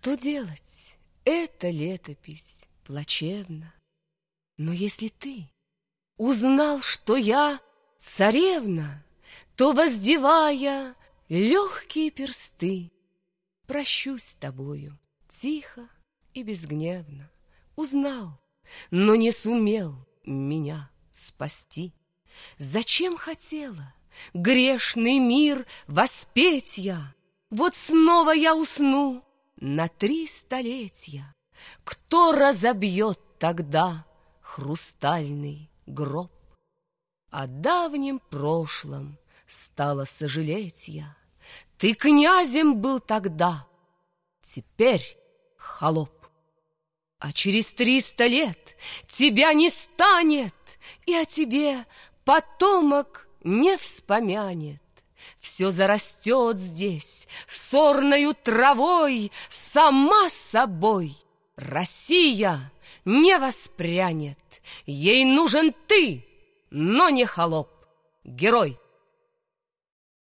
Что делать? Эта летопись плачевна. Но если ты узнал, что я царевна, то, воздевая легкие персты, прощусь с тобою тихо и безгневно. Узнал, но не сумел меня спасти. Зачем хотела грешный мир воспеть я? Вот снова я усну на 3 столетия. Кто разобьет тогда хрустальный гроб? О давнем прошлом стала сожалеть я. Ты князем был тогда, теперь холоп. А через 300 лет тебя не станет, и о тебе потомок не вспомянет. Все зарастет здесь сорною травой, сама собой. Россия не воспрянет, ей нужен ты, но не холоп, герой.